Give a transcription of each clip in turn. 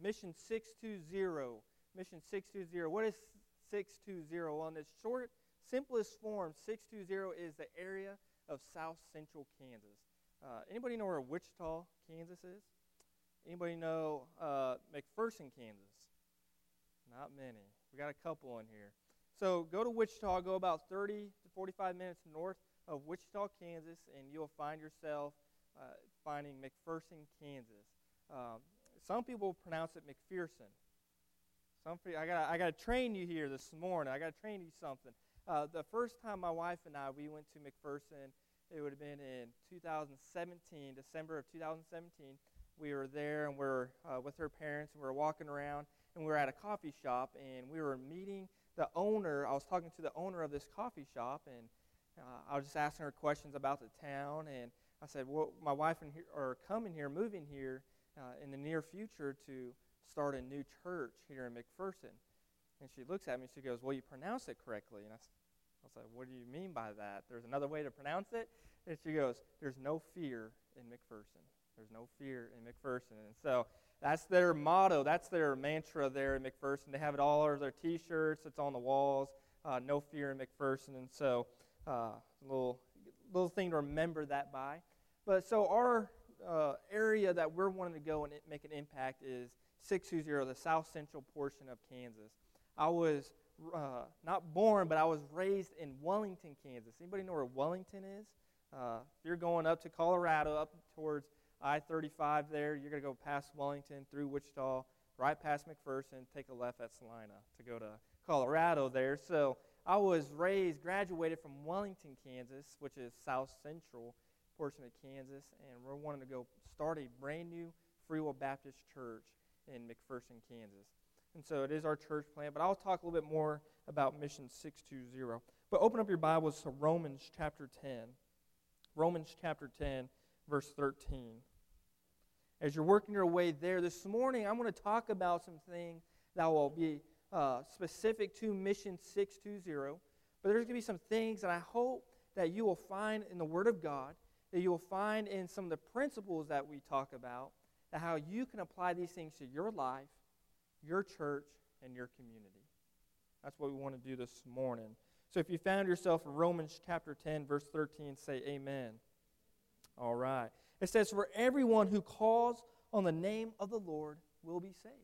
Mission 620. Mission 620. What is 620? Well, in its short, simplest form, 620 is the area of South Central Kansas. Anybody know where Wichita, Kansas is? Anybody know McPherson, Kansas? Not many. We got a couple in here. So go to Wichita, go about 30 to 45 minutes north of Wichita, Kansas, and you'll find yourself finding McPherson, Kansas. Some people pronounce it McPherson. I got to train you here this morning. I got to train you something. The first time my wife and I, we went to McPherson, it would have been in 2017, December of 2017. We were there, and we were with her parents, and we were walking around, and we were at a coffee shop, and we were meeting the owner. I was talking to the owner of this coffee shop, and I was just asking her questions about the town, and I said, well, my wife are coming here, moving here in the near future to start a new church here in McPherson. And she looks at me, she goes, well, you pronounce it correctly. And I was like, what do you mean by that? There's another way to pronounce it? And she goes, there's no fear in McPherson. There's no fear in McPherson. And so that's their motto. That's their mantra there in McPherson. They have it all over their T-shirts. It's on the walls. No fear in McPherson. And so a little thing to remember that by. But so our area that we're wanting to go and make an impact is 620, the south central portion of Kansas. I was not born, but I was raised in Wellington, Kansas. Anybody know where Wellington is? If you're going up to Colorado, up towards I-35 there, you're going to go past Wellington, through Wichita, right past McPherson, take a left at Salina to go to Colorado there. So I was graduated from Wellington, Kansas, which is south central portion of Kansas, and we're wanting to go start a brand new Free Will Baptist church in McPherson, Kansas. And so it is our church plan, but I'll talk a little bit more about Mission 620. But open up your Bibles to Romans chapter 10. Romans chapter 10, verse 13. As you're working your way there, this morning I'm going to talk about some things that will be specific to Mission 620. But there's going to be some things that I hope that you will find in the Word of God, that you will find in some of the principles that we talk about, and how you can apply these things to your life, your church, and your community. That's what we want to do this morning. So if you found yourself in Romans chapter 10, verse 13, say amen. All right. It says, for everyone who calls on the name of the Lord will be saved.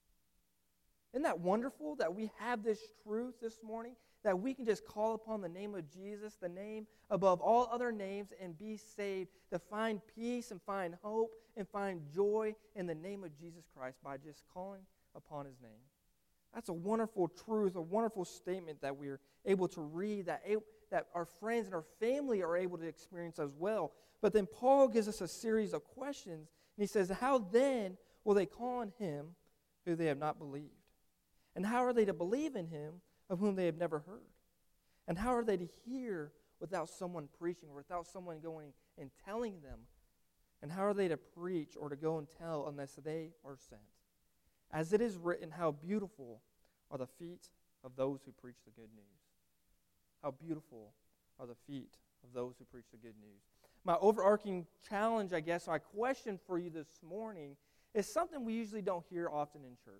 Isn't that wonderful that we have this truth this morning, that we can just call upon the name of Jesus, the name above all other names, and be saved, to find peace and find hope and find joy in the name of Jesus Christ by just calling upon His name. That's a wonderful truth, a wonderful statement that we're able to read, that our friends and our family are able to experience as well. But then Paul gives us a series of questions, and he says, how then will they call on Him who they have not believed? And how are they to believe in Him of whom they have never heard? And how are they to hear without someone preaching, or without someone going and telling them? And how are they to preach or to go and tell unless they are sent? As it is written, how beautiful are the feet of those who preach the good news. How beautiful are the feet of those who preach the good news. My overarching challenge, I guess, my question for you this morning is something we usually don't hear often in church.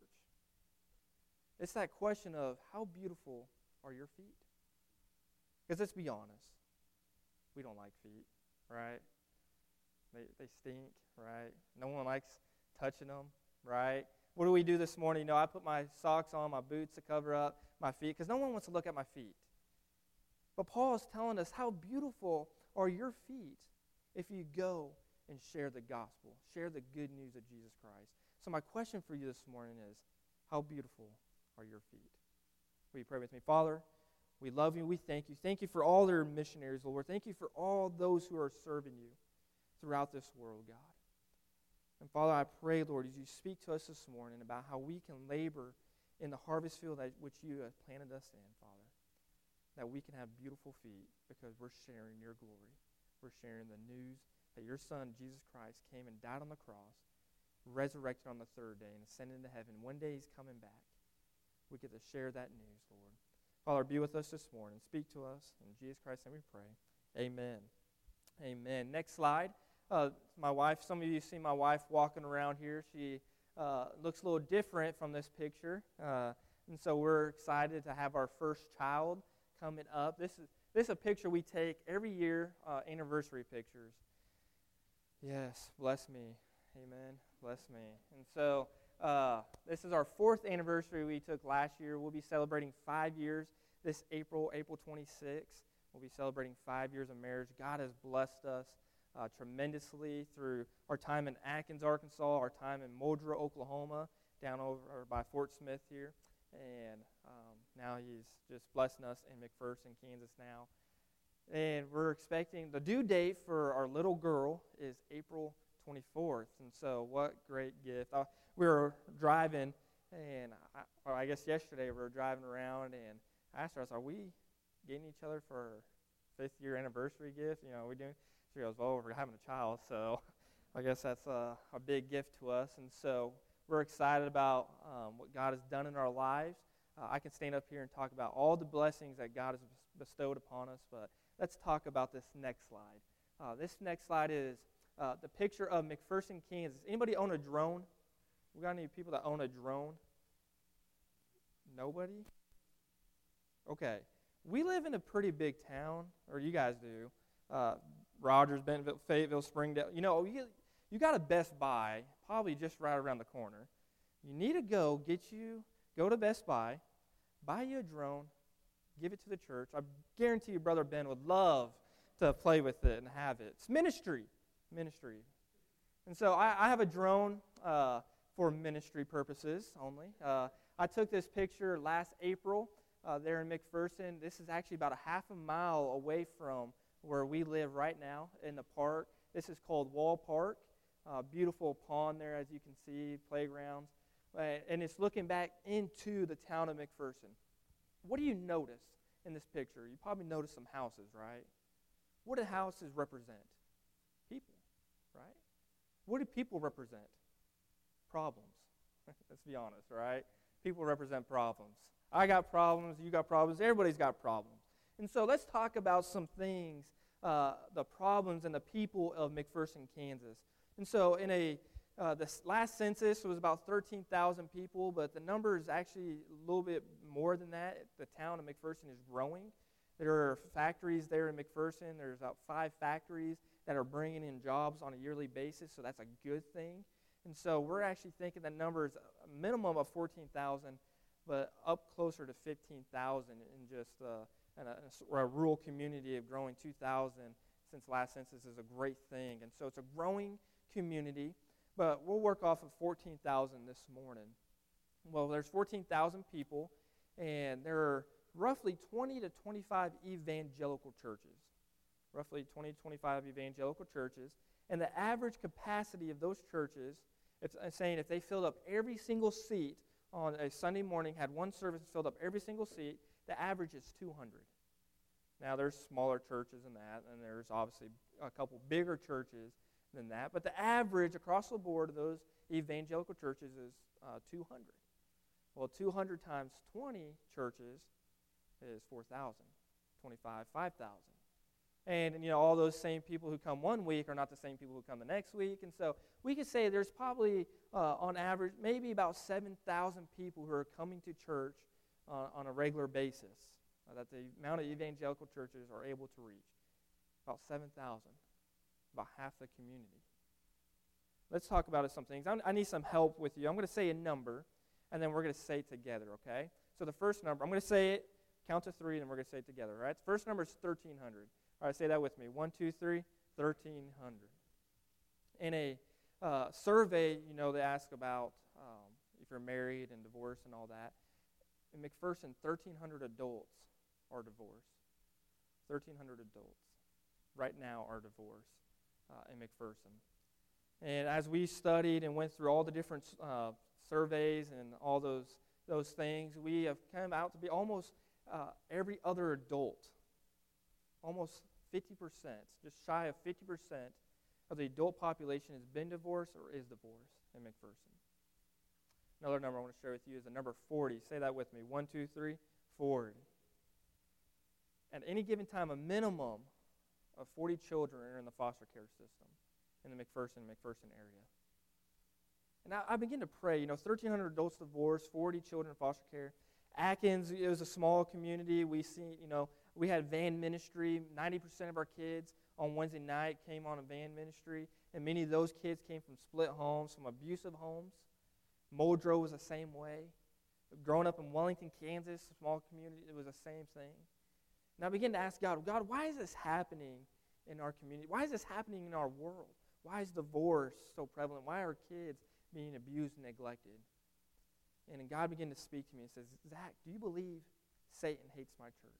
It's that question of, how beautiful are your feet? Because let's be honest, we don't like feet, right? They stink, right? No one likes touching them, right? What do we do this morning? I put my socks on, my boots to cover up my feet, because no one wants to look at my feet. But Paul is telling us, how beautiful are your feet if you go and share the gospel, share the good news of Jesus Christ. So my question for you this morning is, how beautiful are your feet? Will you pray with me? Father, we love you. We thank you. Thank you for all their missionaries, Lord. Thank you for all those who are serving you throughout this world, God. And Father, I pray, Lord, as you speak to us this morning about how we can labor in the harvest field which you have planted us in, Father, that we can have beautiful feet because we're sharing your glory. We're sharing the news that your Son, Jesus Christ, came and died on the cross, resurrected on the third day, and ascended into heaven. One day He's coming back. We get to share that news, Lord. Father, be with us this morning. Speak to us. In Jesus Christ's name we pray. Amen. Amen. Next slide. My wife, some of you see my wife walking around here. She looks a little different from this picture. And so we're excited to have our first child coming up. This is a picture we take every year, anniversary pictures. Yes, bless me. Amen. Bless me. And so this is our 4th anniversary we took last year. We'll be celebrating 5 years this April 26th. We'll be celebrating 5 years of marriage. God has blessed us tremendously through our time in Atkins, Arkansas, our time in Muldrow, Oklahoma, down over by Fort Smith here. And now he's just blessing us in McPherson, Kansas now. And we're expecting, the due date for our little girl is April 24th. And so what great gift. We were driving, and I guess yesterday we were driving around, and I asked her, I said, are we getting each other for our 5th year anniversary gift? You know, are we doing? She goes, well, we're having a child, so I guess that's a big gift to us. And so we're excited about what God has done in our lives. I can stand up here and talk about all the blessings that God has bestowed upon us, but let's talk about this next slide. This next slide is the picture of McPherson, Kansas. Anybody own a drone? We got any people that own a drone? Nobody? Okay. We live in a pretty big town, or you guys do. Rogers, Bentonville, Fayetteville, Springdale. You know, you got a Best Buy probably just right around the corner. You need to go to Best Buy, buy you a drone, give it to the church. I guarantee you Brother Ben would love to play with it and have it. It's ministry. And so I have a drone for ministry purposes only. I took this picture last April there in McPherson. This is actually about a half a mile away from where we live right now in the park. This is called Wall Park. Beautiful pond there, as you can see, playgrounds. And it's looking back into the town of McPherson. What do you notice in this picture? You probably notice some houses, right? What do houses represent? People, right? What do people represent? Problems. Let's be honest, right? People represent problems. I got problems, you got problems, everybody's got problems. And so let's talk about some things, the problems and the people of McPherson, Kansas. And so in this last census, it was about 13,000 people, but the number is actually a little bit more than that. The town of McPherson is growing. There are factories there in McPherson. There's about 5 factories that are bringing in jobs on a yearly basis, so that's a good thing. And so we're actually thinking the number is a minimum of 14,000, but up closer to 15,000 in just a rural community of growing 2,000 since last census is a great thing. And so it's a growing community, but we'll work off of 14,000 this morning. Well, there's 14,000 people, and there are roughly 20 to 25 evangelical churches. Roughly 20 to 25 evangelical churches. And the average capacity of those churches, it's saying if they filled up every single seat on a Sunday morning, had one service and filled up every single seat, the average is 200. Now, there's smaller churches than that, and there's obviously a couple bigger churches than that. But the average across the board of those evangelical churches is 200. Well, 200 times 20 churches is 4,000. 25, 5,000. And, you know, all those same people who come one week are not the same people who come the next week. And so we could say there's probably, on average, maybe about 7,000 people who are coming to church on a regular basis that the amount of evangelical churches are able to reach. About 7,000. About half the community. Let's talk about some things. I need some help with you. I'm going to say a number, and then we're going to say it together, okay? So the first number, I'm going to say it, count to 3, and then we're going to say it together, all right? The first number is 1,300. All right, say that with me. 1, 2, 3, 1,300. In a survey, you know, they ask about if you're married and divorced and all that. In McPherson, 1,300 adults are divorced. 1,300 adults right now are divorced in McPherson. And as we studied and went through all the different surveys and all those things, we have come out to be almost every other adult. Almost 50%, just shy of 50% of the adult population has been divorced or is divorced in McPherson. Another number I want to share with you is the number 40. Say that with me. 1, 2, 3, 40. At any given time, a minimum of 40 children are in the foster care system in the McPherson area. And I begin to pray, 1,300 adults divorced, 40 children in foster care. Atkins, it was a small community. We had van ministry. 90% of our kids on Wednesday night came on a van ministry, and many of those kids came from split homes, from abusive homes. Muldrow was the same way. Growing up in Wellington, Kansas, a small community, it was the same thing. And I began to ask God, why is this happening in our community? Why is this happening in our world? Why is divorce so prevalent? Why are kids being abused and neglected? And God began to speak to me and says, Zach, do you believe Satan hates my church?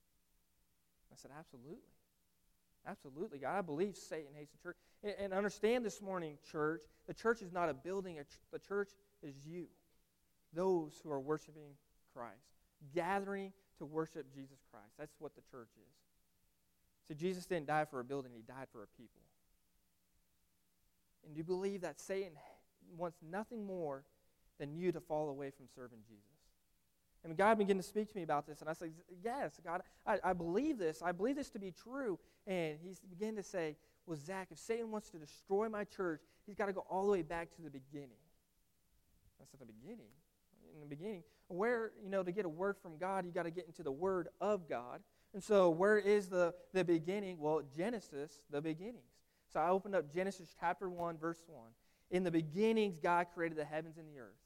I said, absolutely. Absolutely, God. I believe Satan hates the church. And understand this morning, church, the church is not a building. The church is you, those who are worshiping Christ, gathering to worship Jesus Christ. That's what the church is. See, Jesus didn't die for a building. He died for a people. And do you believe that Satan wants nothing more than you to fall away from serving Jesus? And God began to speak to me about this, and I said, yes, God, I believe this. I believe this to be true. And he began to say, well, Zach, if Satan wants to destroy my church, he's got to go all the way back to the beginning. I said, the beginning? In the beginning, where, to get a word from God, you got to get into the Word of God. And so where is the beginning? Well, Genesis, the beginnings. So I opened up Genesis chapter 1, verse 1. In the beginnings, God created the heavens and the earth.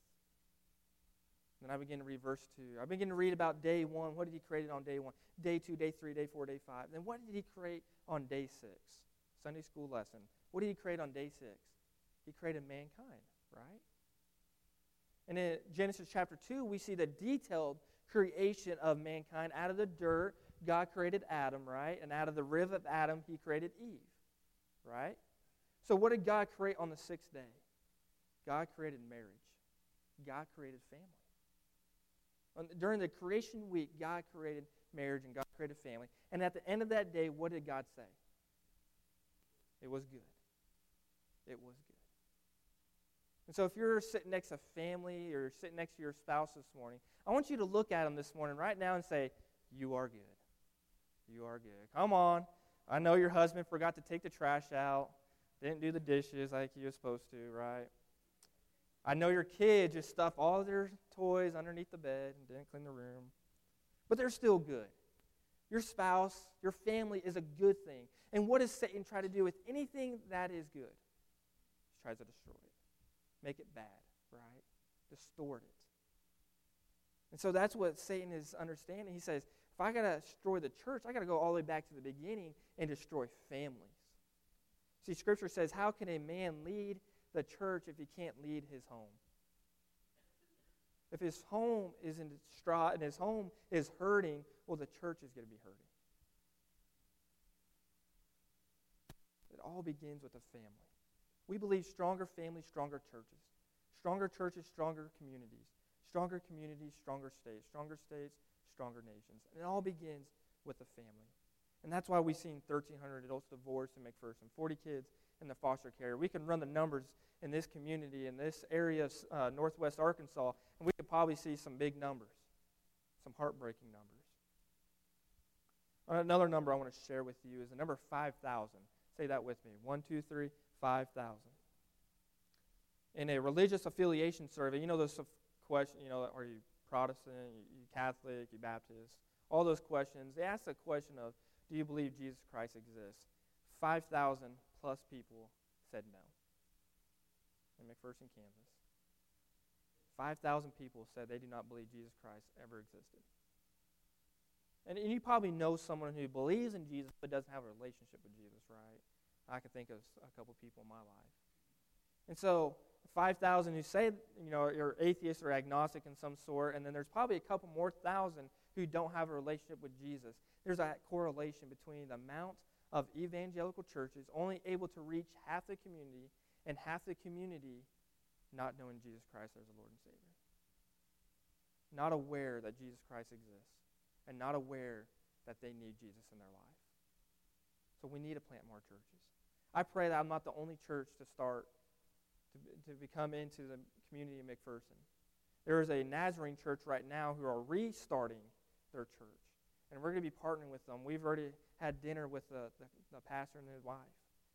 Then I begin to read verse 2. I begin to read about day 1. What did he create on day 1? Day 2, day 3, day 4, day 5. Then what did he create on day 6? Sunday school lesson. What did he create on day 6? He created mankind, right? And in Genesis chapter 2, we see the detailed creation of mankind. Out of the dirt, God created Adam, right? And out of the rib of Adam, he created Eve, right? So what did God create on the 6th day? God created marriage. God created family. During the creation week, God created marriage and God created family. And at the end of that day, what did God say? It was good. It was good. And so if you're sitting next to family or sitting next to your spouse this morning, I want you to look at them this morning right now and say, you are good. You are good. Come on. I know your husband forgot to take the trash out, didn't do the dishes like he was supposed to, right? I know your kid just stuffed all their toys underneath the bed and didn't clean the room. But they're still good. Your spouse, your family is a good thing. And what does Satan try to do with anything that is good? He tries to destroy it. Make it bad, right? Distort it. And so that's what Satan is understanding. He says, if I got to destroy the church, I got to go all the way back to the beginning and destroy families. See, Scripture says, how can a man lead the church if he can't lead his home? If his home is in distraught and his home is hurting, well, the church is going to be hurting. It all begins with a family. We believe stronger families, stronger churches. Stronger churches, stronger communities. Stronger communities, stronger states. Stronger states, stronger nations. And it all begins with a family. And that's why we've seen 1,300 adults divorced in McPherson, 40 kids in the foster care. We can run the numbers in this community, in this area of northwest Arkansas, and we could probably see some big numbers, some heartbreaking numbers. Another number I want to share with you is the number 5,000. Say that with me. 1, 2, 3, 5,000. In a religious affiliation survey, those questions, are you Protestant, you Catholic, you Baptist? All those questions. They ask the question of, do you believe Jesus Christ exists? 5,000 plus people said no in McPherson, Kansas. 5,000 people said they do not believe Jesus Christ ever existed. And you probably know someone who believes in Jesus but doesn't have a relationship with Jesus, right? I can think of a couple people in my life. And so 5,000 who say, you're atheist or agnostic in some sort, and then there's probably a couple more thousand who don't have a relationship with Jesus. There's a correlation between the amount of evangelical churches only able to reach half the community and half the community not knowing Jesus Christ as the Lord and Savior. Not aware that Jesus Christ exists and not aware that they need Jesus in their life. So we need to plant more churches. I pray that I'm not the only church to start to become into the community of McPherson. There is a Nazarene church right now who are restarting their church. And we're going to be partnering with them. We've already had dinner with the pastor and his wife.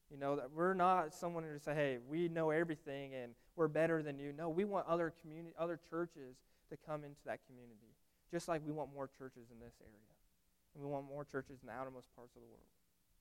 You know, that we're not someone to say, hey, we know everything and we're better than you. No, we want other churches to come into that community, just like we want more churches in this area. And we want more churches in the outermost parts of the world.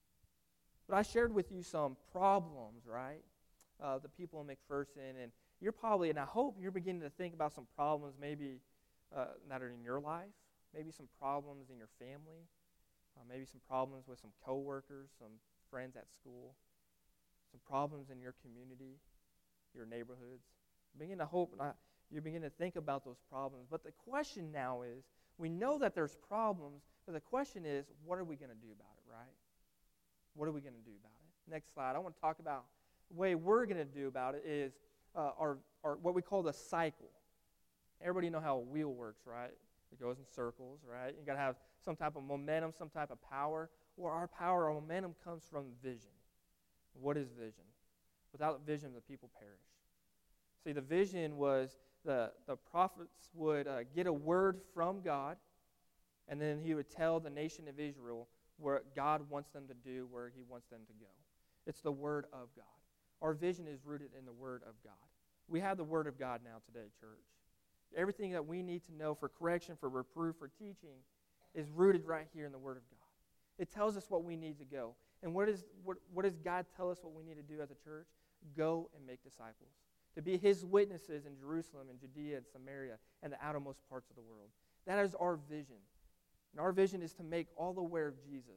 But I shared with you some problems, right? The people in McPherson, and you're probably, and I hope you're beginning to think about some problems maybe that are in your life, maybe some problems in your family, maybe some problems with some coworkers, some friends at school, some problems in your community, your neighborhoods. Begin to hope, you begin to think about those problems. But the question now is, we know that there's problems, but the question is, what are we going to do about it, right? What are we going to do about it? Next slide. I want to talk about the way we're going to do about it is our what we call the cycle. Everybody know how a wheel works, right? It goes in circles, right? You got to have some type of momentum, some type of power. Well, our power, our momentum comes from vision. What is vision? Without vision, the people perish. See, the vision was the prophets would get a word from God, and then he would tell the nation of Israel what God wants them to do, where he wants them to go. It's the word of God. Our vision is rooted in the word of God. We have the word of God now today, church. Everything that we need to know for correction, for reproof, for teaching is rooted right here in the word of God. It tells us what we need to go. And what does God tell us what we need to do as a church? Go and make disciples. To be his witnesses in Jerusalem and Judea and Samaria and the outermost parts of the world. That is our vision. And our vision is to make all aware of Jesus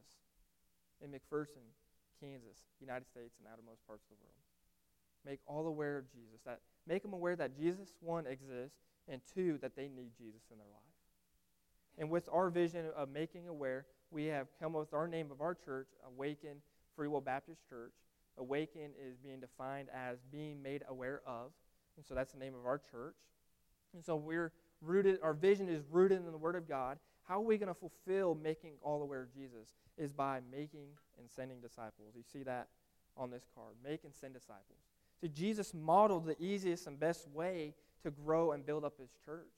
in McPherson, Kansas, United States, and outermost parts of the world. Make all aware of Jesus. Make them aware that Jesus, one, exists, and two, that they need Jesus in their life. And with our vision of making aware, we have come up with our name of our church, Awaken Free Will Baptist Church. Awaken is being defined as being made aware of. And so that's the name of our church. And so our vision is rooted in the Word of God. How are we going to fulfill making all aware of Jesus is by making and sending disciples. You see that on this card. Make and send disciples. See, Jesus modeled the easiest and best way to grow and build up his church.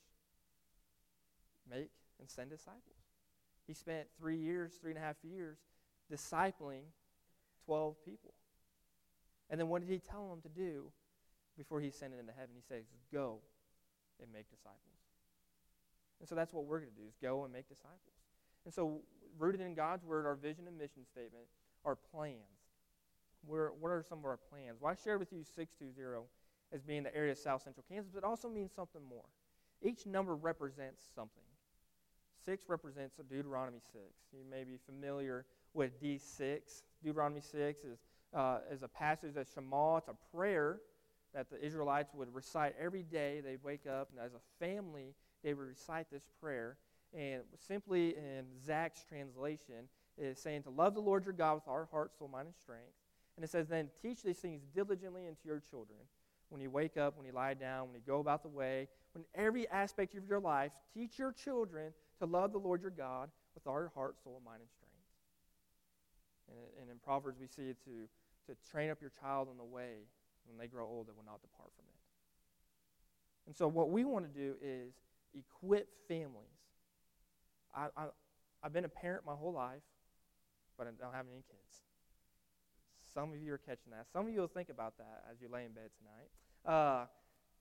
Make and send disciples. He spent 3.5 years, discipling 12 people. And then what did he tell them to do before he sent it into heaven? He says, go and make disciples. And so that's what we're going to do, is go and make disciples. And so rooted in God's word, our vision and mission statement, our plans. What are some of our plans? Well, I shared with you 620 as being the area of South Central Kansas, but it also means something more. Each number represents something. 6 represents Deuteronomy 6. You may be familiar with D6. Deuteronomy 6 is a passage of Shema. It's a prayer that the Israelites would recite every day. They'd wake up, and as a family, they would recite this prayer. And simply in Zach's translation, it is saying to love the Lord your God with our heart, soul, mind, and strength. And it says, then teach these things diligently into your children. When you wake up, when you lie down, when you go about the way, when every aspect of your life, teach your children to love the Lord your God with all your heart, soul, mind, and strength. And in Proverbs, we see it to train up your child in the way. When they grow old, they will not depart from it. And so what we want to do is equip families. I've been a parent my whole life, but I don't have any kids. Some of you are catching that. Some of you will think about that as you lay in bed tonight.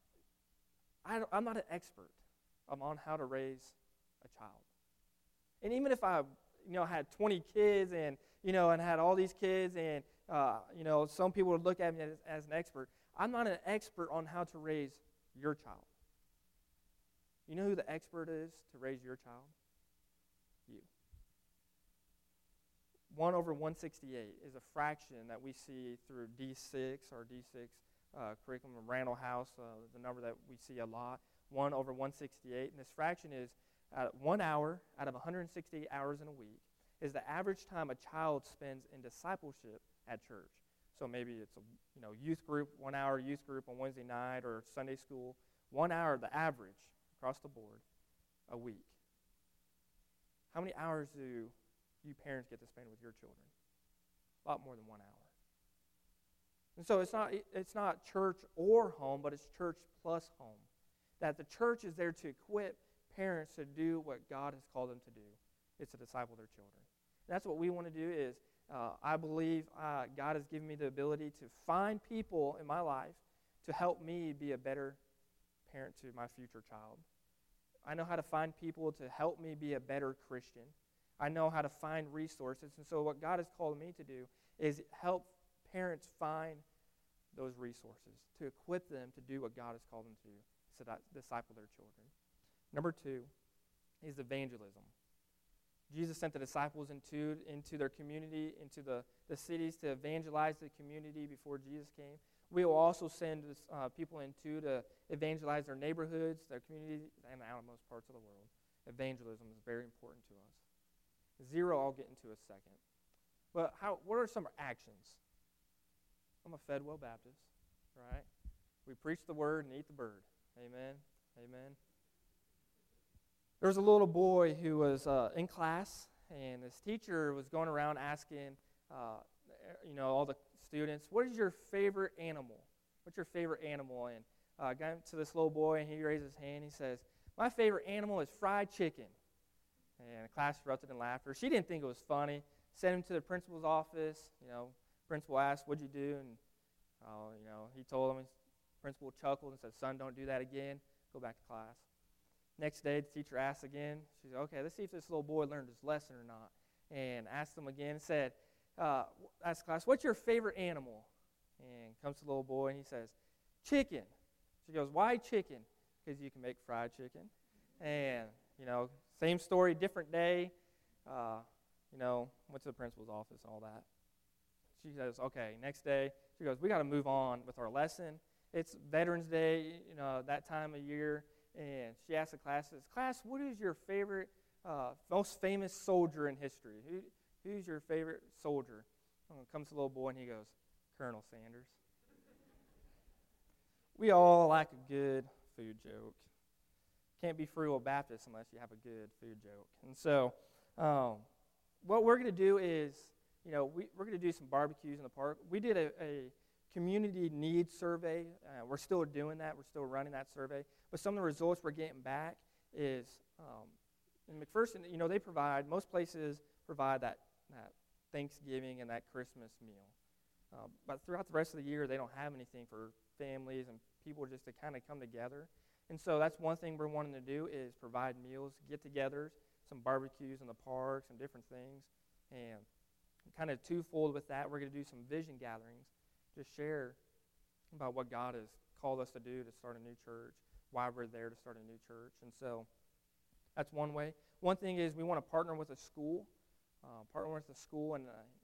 I'm not an expert on how to raise a child. And even if I had 20 kids and had all these kids and some people would look at me as an expert, I'm not an expert on how to raise your child. You know who the expert is to raise your child? You. 1 over 168 is a fraction that we see through D6, our D6 curriculum in Randall House, the number that we see a lot, 1 over 168. And this fraction is 1 hour out of 168 hours in a week is the average time a child spends in discipleship at church. So maybe it's a youth group, 1 hour youth group on Wednesday night or Sunday school, 1 hour, the average across the board, a week. How many hours do you parents get to spend with your children? A lot more than 1 hour. And so it's not church or home, but it's church plus home. That the church is there to equip parents to do what God has called them to do. It's to disciple their children. And that's what we want to do is I believe God has given me the ability to find people in my life to help me be a better parent to my future child. I know how to find people to help me be a better Christian. I know how to find resources. And so what God has called me to do is help parents find those resources, to equip them to do what God has called them to do, so that disciple their children. Number 2 is evangelism. Jesus sent the disciples into their community, into the cities to evangelize the community before Jesus came. We will also send people into to evangelize their neighborhoods, their communities, and the outermost parts of the world. Evangelism is very important to us. 0, I'll get into a second. But what are some actions? I'm a Fedwell Baptist, right? We preach the word and eat the bird. Amen. Amen. There was a little boy who was in class, and his teacher was going around asking, all the students, what is your favorite animal? What's your favorite animal? And got to this little boy, and he raised his hand. He says, my favorite animal is fried chicken. And the class erupted in laughter. She didn't think it was funny. Sent him to the principal's office. Principal asked, what'd you do? And, he told him. Principal chuckled and said, son, don't do that again. Go back to class. Next day, the teacher asked again. She said, okay, let's see if this little boy learned his lesson or not. And asked him again and said, asked class, what's your favorite animal? And comes to the little boy and he says, chicken. She goes, why chicken? Because you can make fried chicken. And, same story, different day. Went to the principal's office and all that. She says, okay, next day. She goes, we got to move on with our lesson. It's Veterans Day, that time of year. And she asked the class, what is your favorite, most famous soldier in history? Who's your favorite soldier? Comes to the little boy and he goes, Colonel Sanders. We all like a good food joke. Can't be Free Will Baptist unless you have a good food joke. And so what we're going to do is, we're going to do some barbecues in the park. We did a community needs survey. We're still doing that. We're still running that survey. But some of the results we're getting back is, in McPherson, most places provide that Thanksgiving and that Christmas meal. But throughout the rest of the year, they don't have anything for families and people just to kind of come together. And so that's one thing we're wanting to do is provide meals, get-togethers, some barbecues in the parks and different things. And kind of twofold with that, we're going to do some vision gatherings to share about what God has called us to do to start a new church, why we're there to start a new church. And so that's one way. One thing is we want to partner with a school, and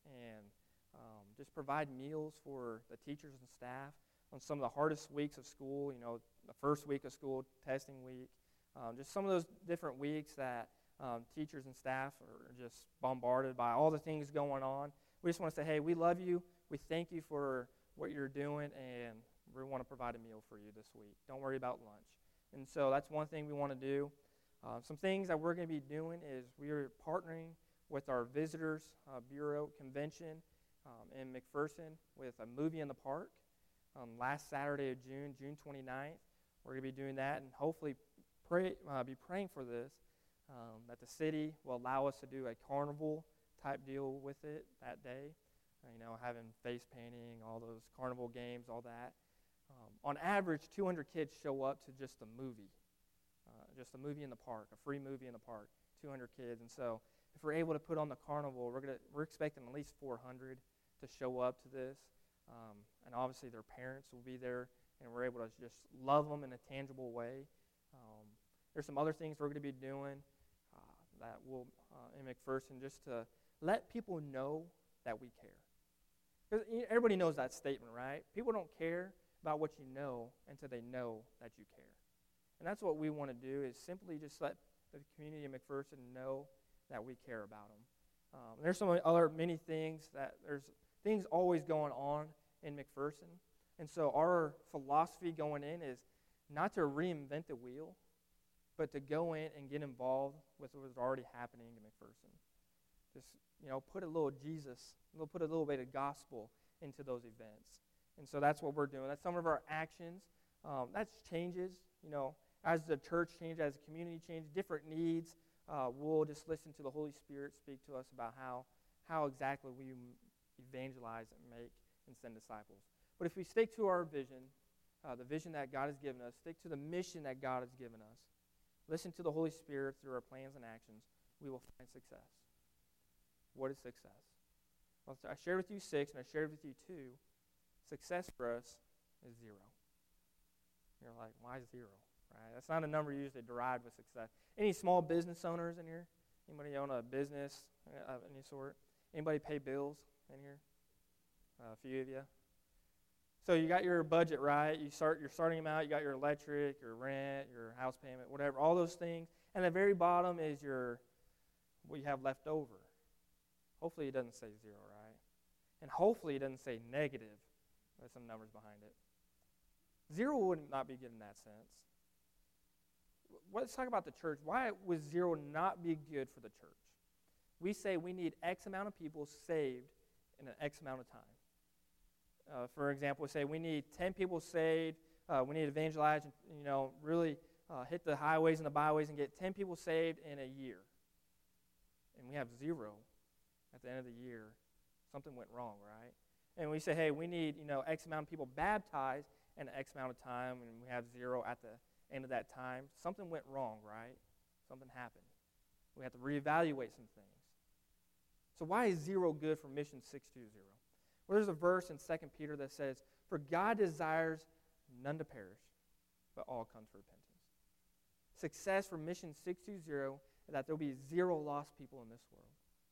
just provide meals for the teachers and staff on some of the hardest weeks of school, the first week of school, testing week, just some of those different weeks that teachers and staff are just bombarded by all the things going on. We just want to say, hey, we love you. We thank you for what you're doing, and we want to provide a meal for you this week. Don't worry about lunch. And so that's one thing we want to do. Some things that we're going to be doing is we are partnering with our Visitors Bureau convention in McPherson with a movie in the park. Last Saturday of June 29th, we're going to be doing that, and hopefully be praying for this, that the city will allow us to do a carnival type deal with it that day. Having face painting, all those carnival games, all that. On average, 200 kids show up to just a movie in the park, a free movie in the park, 200 kids. And so if we're able to put on the carnival, we're expecting at least 400 to show up to this. And obviously their parents will be there, and we're able to just love them in a tangible way. There's some other things we're going to be doing that will in McPherson just to let people know that we care. Because everybody knows that statement, right? People don't care about what you know until they know that you care. And that's what we want to do is simply just let the community of McPherson know that we care about them. There's some other many things there's things always going on in McPherson. And so our philosophy going in is not to reinvent the wheel, but to go in and get involved with what's already happening in McPherson. Just, put a little Jesus, put a little bit of gospel into those events. And so that's what we're doing. That's some of our actions. That changes, as the church changes, as the community changes, different needs. We'll just listen to the Holy Spirit speak to us about how how exactly we evangelize and make and send disciples. But if we stick to our vision, the vision that God has given us, stick to the mission that God has given us, listen to the Holy Spirit through our plans and actions, we will find success. What is success? Well, I shared with you 6, and I shared with you 2. Success for us is 0. You're like, why 0? Right? That's not a number usually derived with success. Any small business owners in here? Anybody own a business of any sort? Anybody pay bills in here? A few of you. So you got your budget, right? You're starting them out. You got your electric, your rent, your house payment, whatever, all those things. And at the very bottom is what you have left over. Hopefully it doesn't say 0, right? And hopefully it doesn't say negative. There's some numbers behind it. 0 would not be good in that sense. Let's talk about the church. Why would 0 not be good for the church? We say we need X amount of people saved in an X amount of time. For example, we say we need 10 people saved. We need to evangelize and really hit the highways and the byways and get 10 people saved in a year. And we have 0 at the end of the year. Something went wrong, right? And we say, hey, we need X amount of people baptized in X amount of time, and we have 0 at the end of that time. Something went wrong, right? Something happened. We have to reevaluate some things. So why is 0 good for Mission 620? Well, there's a verse in 2 Peter that says, for God desires none to perish, but all come to repentance. Success for Mission 620 is that there will be 0 lost people in this world.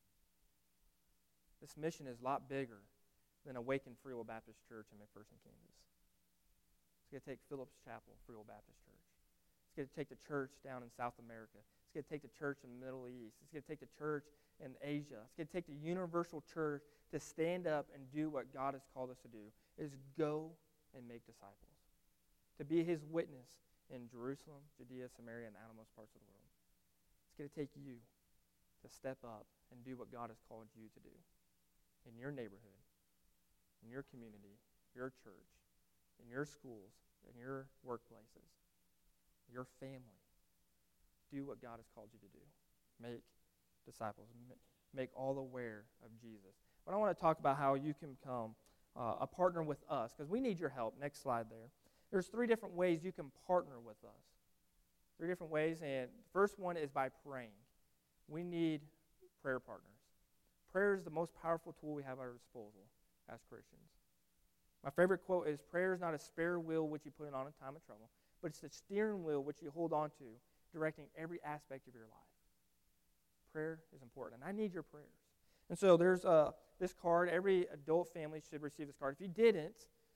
This mission is a lot bigger than Awaken Free Will Baptist Church in McPherson, Kansas. It's going to take Phillips Chapel Free Will Baptist Church. It's going to take the church down in South America. It's going to take the church in the Middle East. It's going to take the church in Asia. It's going to take the universal church to stand up and do what God has called us to do, is go and make disciples. To be his witness in Jerusalem, Judea, Samaria, and the outermost parts of the world. It's going to take you to step up and do what God has called you to do in your neighborhood, in your community, your church, in your schools, in your workplaces, your family. Do what God has called you to do. Make disciples. Make all aware of Jesus. But I want to talk about how you can become a partner with us, because we need your help. Next slide there. There's 3 different ways you can partner with us. 3 different ways, and the first one is by praying. We need prayer partners. Prayer is the most powerful tool we have at our disposal as Christians. My favorite quote is, prayer is not a spare wheel which you put on in time of trouble, but it's the steering wheel which you hold on to, directing every aspect of your life. Prayer is important, and I need your prayers. And so there's this card. Every adult family should receive this card. If you didn't,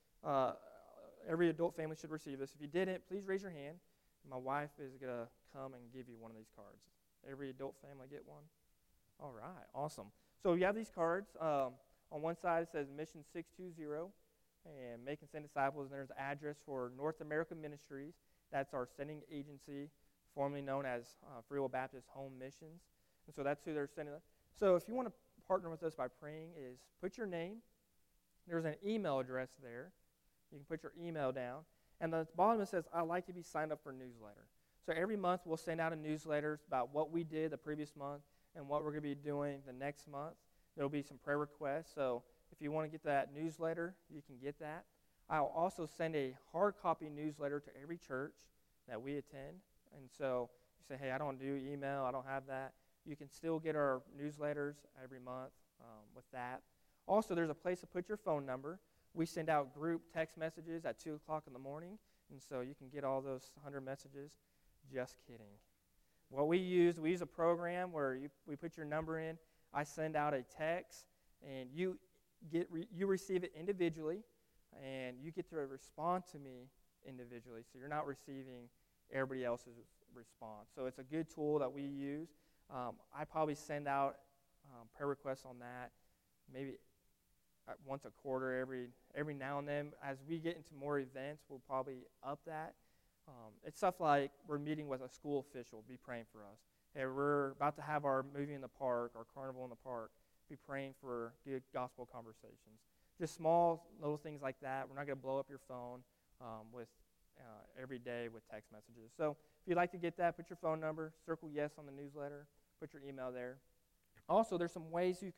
every adult family should receive this. If you didn't, please raise your hand. My wife is going to come and give you one of these cards. Every adult family get one? All right, awesome. So you have these cards. On one side it says Mission 620 and Make and Send Disciples, and there's an address for North American Ministries. That's our sending agency, formerly known as Free Will Baptist Home Missions. And so that's who they're sending. So if you want to partner with us by praying, is put your name. There's an email address there. You can put your email down. And at the bottom it says, I'd like to be signed up for a newsletter. So every month we'll send out a newsletter about what we did the previous month and what we're going to be doing the next month. There'll be some prayer requests. So if you want to get that newsletter, you can get that. I'll also send a hard copy newsletter to every church that we attend. And so you say, hey, I don't do email, I don't have that. You can still get our newsletters every month with that. Also, there's a place to put your phone number. We send out group text messages at 2 o'clock in the morning, and so you can get all those 100 messages. Just kidding. What we use a program where we put your number in. I send out a text, and you receive it individually, and you get to respond to me individually. So you're not receiving everybody else's response. So it's a good tool that we use. I probably send out prayer requests on that maybe once a quarter, every now and then. As we get into more events, we'll probably up that. It's stuff like we're meeting with a school official, be praying for us. Hey, we're about to have our movie in the park, our carnival in the park, be praying for good gospel conversations. Just small little things like that. We're not going to blow up your phone with every day with text messages. So if you'd like to get that, put your phone number, circle yes on the newsletter, put your email there. Also, there's some ways you can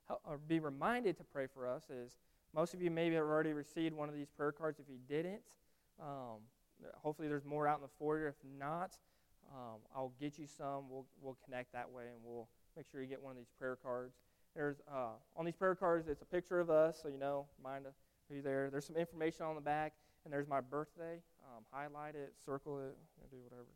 or be reminded to pray for us is most of you maybe have already received one of these prayer cards. If you didn't, hopefully there's more out in the foyer. If not, I'll get you some. We'll connect that way, and we'll make sure you get one of these prayer cards. There's on these prayer cards, it's a picture of us, so you know, mind who's there. There's some information on the back, and there's my birthday. Highlight it, circle it, do whatever.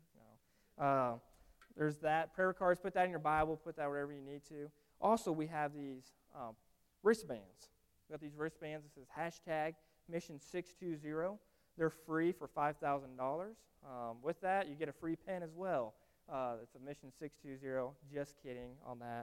There's that. Prayer cards, put that in your Bible, put that wherever you need to. Also, we have these wristbands. We got these wristbands that says hashtag Mission620. They're free for $5,000. With that, you get a free pen as well. It's a Mission620. Just kidding on that.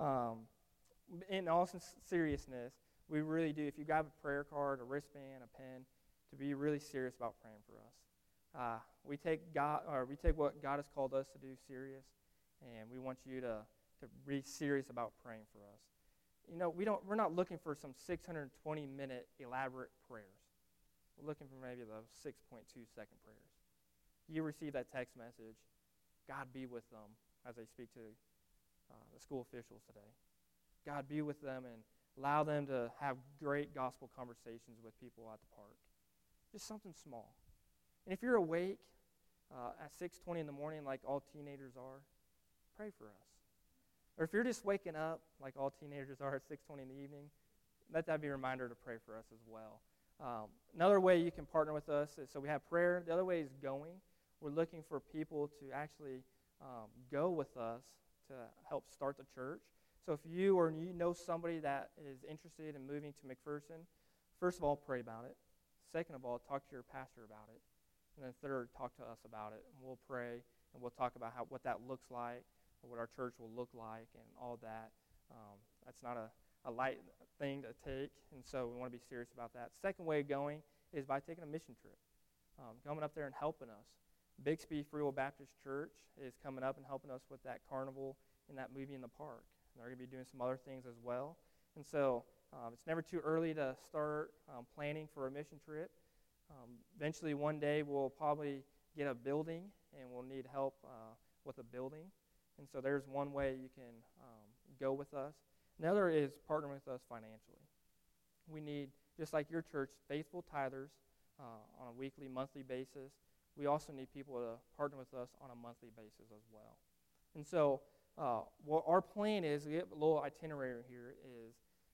In all seriousness, we really do. If you grab a prayer card, a wristband, a pen, to be really serious about praying for us. We take what God has called us to do serious, and we want you to be serious about praying for us. You know, we're not looking for some 620-minute elaborate prayers. We're looking for maybe the 6.2-second prayers. You receive that text message. God be with them as they speak to the school officials today. God be with them and allow them to have great gospel conversations with people at the park. Just something small. And if you're awake at 6:20 in the morning like all teenagers are, pray for us. Or if you're just waking up like all teenagers are at 6:20 in the evening, let that be a reminder to pray for us as well. Another way you can partner with us is, so we have prayer. The other way is going. We're looking for people to actually go with us to help start the church. So if you know somebody that is interested in moving to McPherson, first of all, pray about it. Second of all, talk to your pastor about it. And then third, talk to us about it. And we'll pray, and we'll talk about what that looks like, or what our church will look like, and all that. That's not a light thing to take, and so we want to be serious about that. Second way of going is by taking a mission trip, coming up there and helping us. Bixby Free Will Baptist Church is coming up and helping us with that carnival and that movie in the park. And they're going to be doing some other things as well. And so it's never too early to start planning for a mission trip. Eventually, one day, we'll probably get a building, and we'll need help with a building. And so there's one way you can go with us. Another is partnering with us financially. We need, just like your church, faithful tithers on a weekly, monthly basis. We also need people to partner with us on a monthly basis as well. And so what our plan is, we have a little itinerary here, is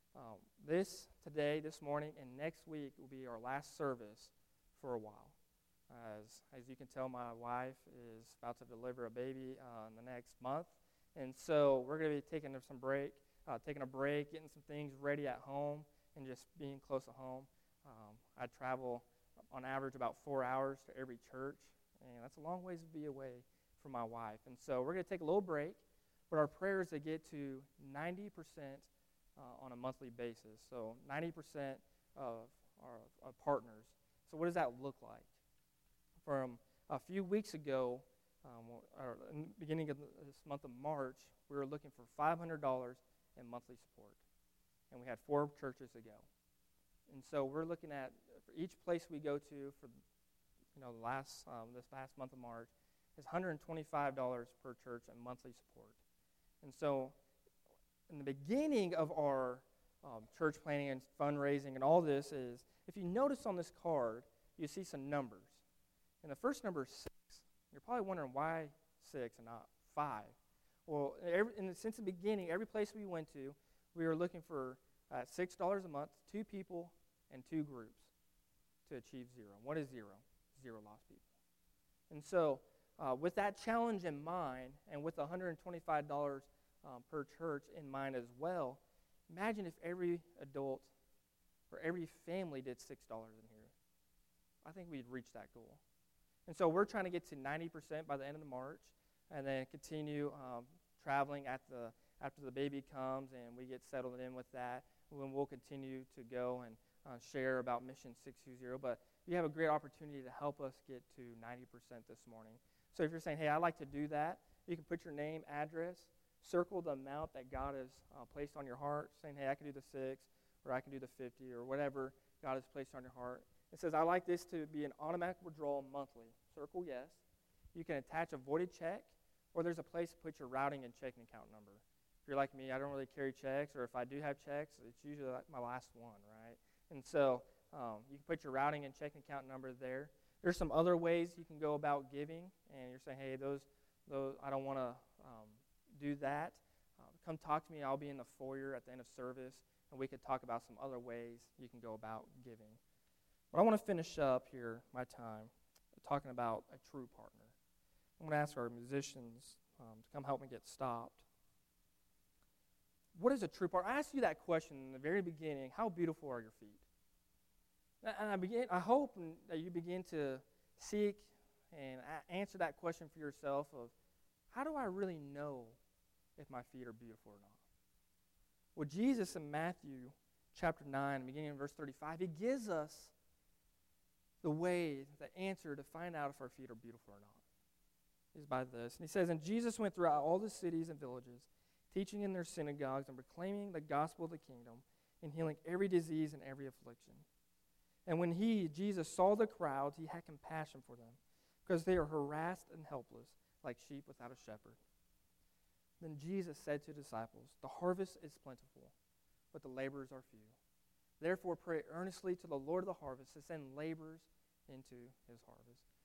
this morning, and next week will be our last service for a while. As you can tell, my wife is about to deliver a baby in the next month. And so we're going to be taking a break, getting some things ready at home, and just being close to home. I travel on average about 4 hours to every church, and that's a long ways to be away from my wife. And so we're going to take a little break, but our prayer is to get to 90% on a monthly basis. So 90% of our partners. So what does that look like? From a few weeks ago, or in the beginning of this month of March, we were looking for $500 in monthly support, and we had 4 churches to go. And so we're looking at, for each place we go to for this past month of March, is $125 per church in monthly support. And so in the beginning of our church planning and fundraising and all this is, if you notice on this card, you see some numbers. And the first number is 6. You're probably wondering why 6 and not 5. Well, since the beginning, every place we went to, we were looking for $6 a month, 2 people, and 2 groups to achieve 0. What is 0? 0 lost people. And so with that challenge in mind, and with $125 per church in mind as well, imagine if every adult or every family did $6 in here. I think we'd reach that goal. And so we're trying to get to 90% by the end of March, and then continue traveling after the baby comes and we get settled in with that. When we'll continue to go and share about Mission 620. But you have a great opportunity to help us get to 90% this morning. So if you're saying, hey, I'd like to do that, you can put your name, address, circle the amount that God has placed on your heart, saying, hey, I can do the 6, or I can do the 50, or whatever God has placed on your heart. It says, I like this to be an automatic withdrawal monthly. Circle yes. You can attach a voided check, or there's a place to put your routing and checking account number. If you're like me, I don't really carry checks, or if I do have checks, it's usually like my last one, right? And so you can put your routing and checking account number there. There's some other ways you can go about giving, and you're saying, hey, those I don't want to do that. Come talk to me. I'll be in the foyer at the end of service, and we could talk about some other ways you can go about giving. But I want to finish up here my time talking about a true partner. I'm going to ask our musicians to come help me get stopped. What is a true partner? I asked you that question in the very beginning. How beautiful are your feet? And I hope that you begin to seek and answer that question for yourself of, how do I really know if my feet are beautiful or not? Well, Jesus in Matthew chapter 9, beginning in verse 35, he gives us the way, the answer to find out if our feet are beautiful or not. Is by this. And he says, and Jesus went throughout all the cities and villages, teaching in their synagogues and proclaiming the gospel of the kingdom and healing every disease and every affliction. And when Jesus, saw the crowds, he had compassion for them, because they are harassed and helpless, like sheep without a shepherd. Then Jesus said to the disciples, the harvest is plentiful, but the laborers are few. Therefore pray earnestly to the Lord of the harvest to send laborers into his harvest.